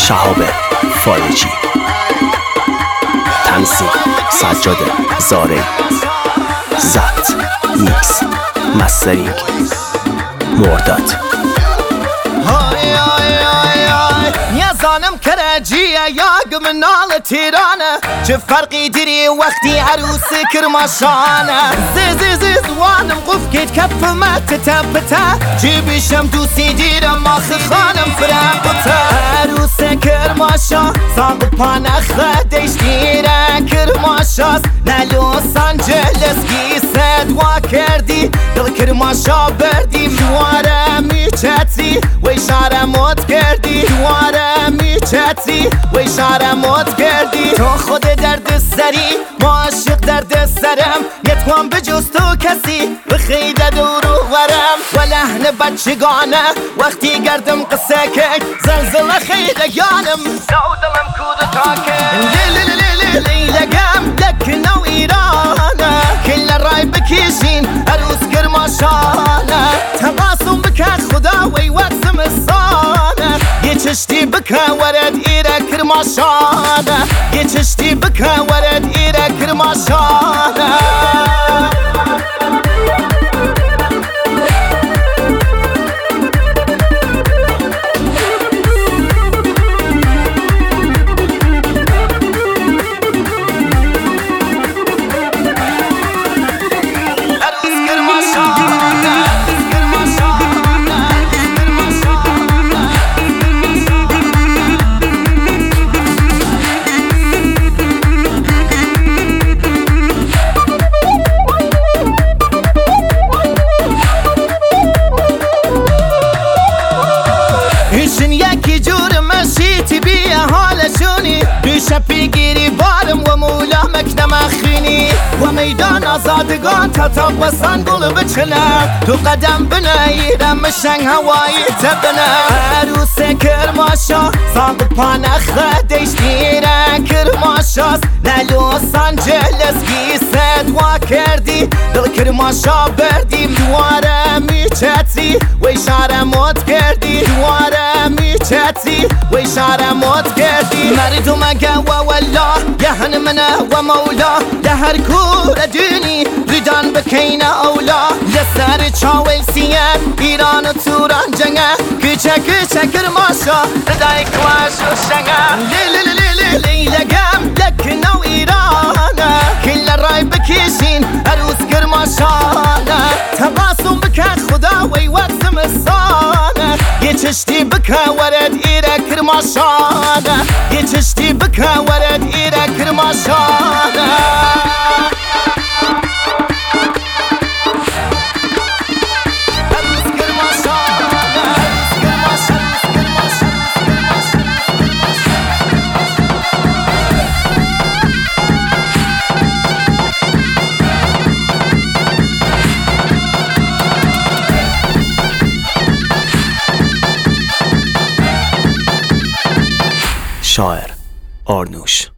شهاب فارجی، تنظیم سجاد زارعی، ضبط میکس مسترینگ مرداد. نظانم کرجیه یا منال تیرانه، چه فرقی داری وقتی عروس کرماشانه. زی زوانم قف کت کف مت پتا، جیبشم دوسی دیرم ماخ خانم فرقتا. عروس کرماشا ساق پانخ دیش دیره کرماشاست، نلوس آنجلس گیسد وا کردی دل کرماشا بردی. دواره میچتی و اشاره موت کردی، دواره میچتی و اشاره موت کردی. تو خود درد سری ما عاشق درد سرم، نتوان بجز تو کسی بخیده دورو ورم. و لحن بچگانه وقتی گردم قصه که زلزله خیلگانم، دودلم کود تاکه لیلگم لکنه و ایرانه. کل رای بکشین عروس کرماشانه، تقاسم بکه خدا وی وقت زمستانه. یه چشتی بکه ورد ایره کرماشانه، یه چشتی بکه ورد ایره کرماشانه. ایشن یکی جور مشیتی بیه حالشونی، بیشه پیگیری بارم و مولا مکنم اخینی. و میدان آزادگان تا تاب و سنگل بچنم، تو قدم بناییرم مشنگ هوایی تبنم. عروس کرماشا ساق پانخ دیش دیره کرماشاست، نلوس آنجلس گیسد وا کردی دل کرماشا بردی. دواره میچتی و اشاره موت کردی، دواره میچتی و اشاره موت کردی. مردم اگه و والله یهن منه و مولا، لهر کور دونی ریدان بکینه اولا. لسر چاویل سیه ایران و توران جنگه، کچه کرماشا ردای کلاش و شنگه. لیلگم لکنه و ایرانه، کل رای بکشین عروس کرماشانه. تقاسم بکه خدا وی وقت زمستانه، یه چشتی بکه ورد ایره کرماشانه، یه چشتی بکه ورد ایره کرماشانه. شاعر آرنوش.